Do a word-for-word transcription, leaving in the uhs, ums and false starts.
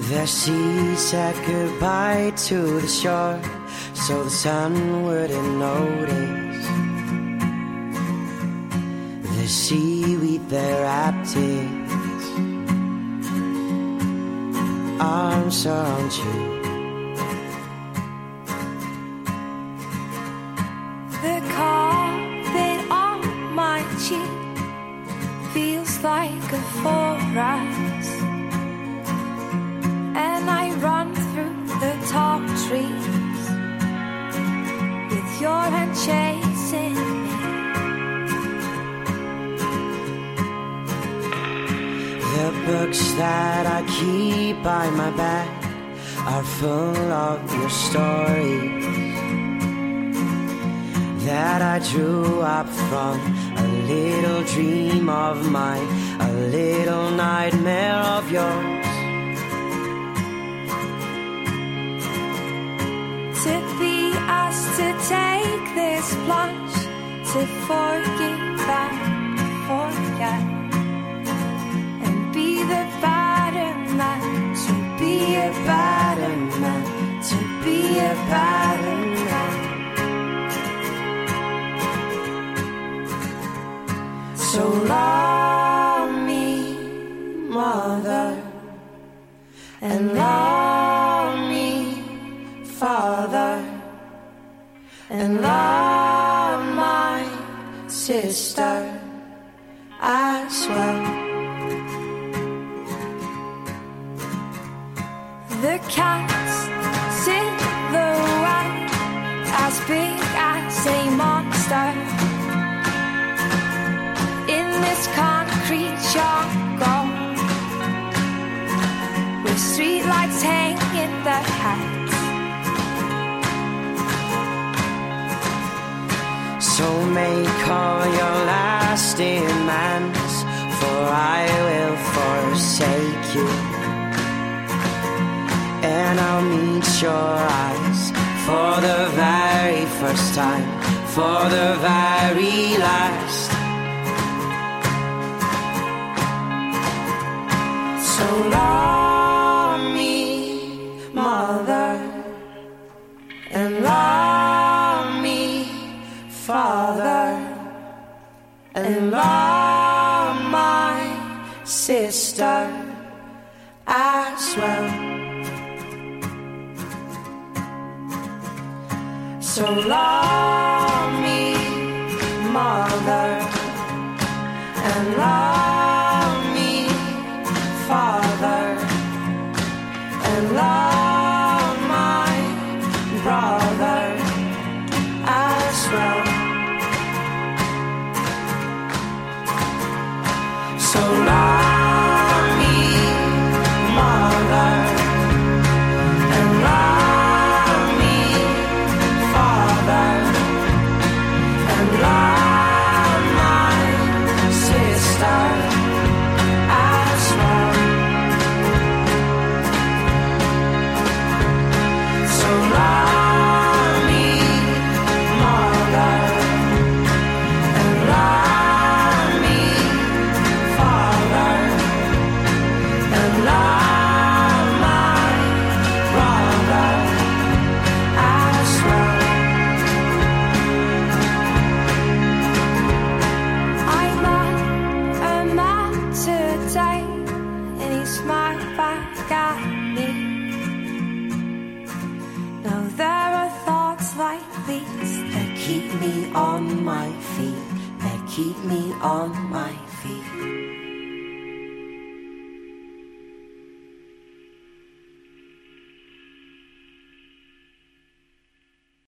The sea said goodbye to the shore, so the sun wouldn't notice. The seaweed there wrapped its arms around you. The carpet on my cheek feels like a forest, and I run through the tall trees with your hand chasing me. The books that I keep by my bed are full of your stories that I drew up from a little dream of mine, a little nightmare of yours. To be asked to take this plunge, to forgive and forget, and be the better man, to be a better man, to be a better man. So love me, mother, and love me, father, and love my sister as well. The cat's silhouette as big as a monster in this concrete jungle, with streetlights hanging their heads. So make all your last demands, for I will forsake you, and I'll meet your eyes for the very first time, for the very last. So love me, mother, and love me, father, and love my sister as well. So love me, mother, and love me, father, and love my brother as well. So love me, mother, and love me, father, and love my sister as well. So love me, mother, and love me, father, and love my brother as well. I met a man today, and he smiled back at me. Now there are thoughts like these that keep me on my feet, that keep me on my feet.